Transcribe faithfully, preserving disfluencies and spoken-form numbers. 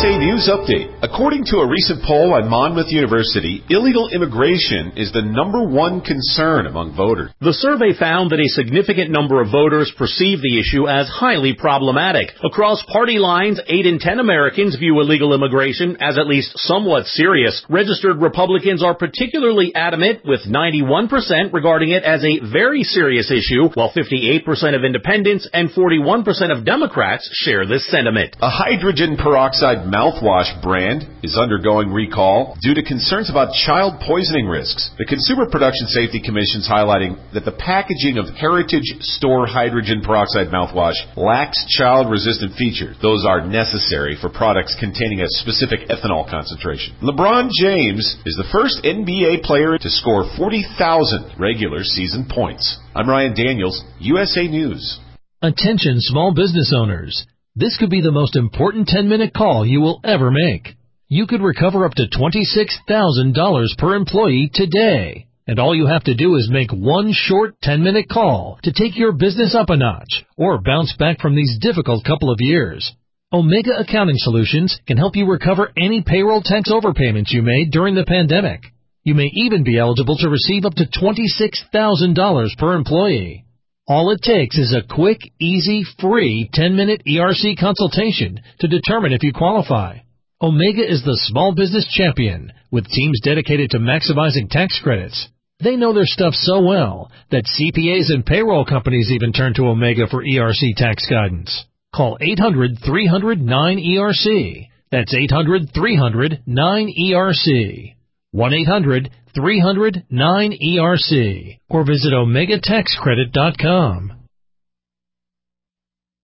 S A News Update. According to a recent poll on Monmouth University, illegal immigration is the number one concern among voters. The survey found that a significant number of voters perceive the issue as highly problematic. Across party lines, eight in ten Americans view illegal immigration as at least somewhat serious. Registered Republicans are particularly adamant, with ninety-one percent regarding it as a very serious issue, while fifty-eight percent of independents and forty-one percent of Democrats share this sentiment. A hydrogen peroxide mouthwash brand is undergoing recall due to concerns about child poisoning risks. The Consumer Production Safety Commission is highlighting that the packaging of Heritage Store hydrogen peroxide mouthwash lacks child-resistant features. Those are necessary for products containing a specific ethanol concentration. LeBron James is the first N B A player to score forty thousand regular season points. I'm Ryan Daniels, U S A News. Attention small business owners. This could be the most important ten-minute call you will ever make. You could recover up to twenty-six thousand dollars per employee today. And all you have to do is make one short ten-minute call to take your business up a notch or bounce back from these difficult couple of years. Omega Accounting Solutions can help you recover any payroll tax overpayments you made during the pandemic. You may even be eligible to receive up to twenty-six thousand dollars per employee. All it takes is a quick, easy, free ten-minute E R C consultation to determine if you qualify. Omega is the small business champion with teams dedicated to maximizing tax credits. They know their stuff so well that C P As and payroll companies even turn to Omega for E R C tax guidance. Call eight hundred, three hundred, nine E R C. That's eight hundred, three hundred, nine E R C. one eight hundred, three hundred, nine E R C. Or visit omega tax credit dot com.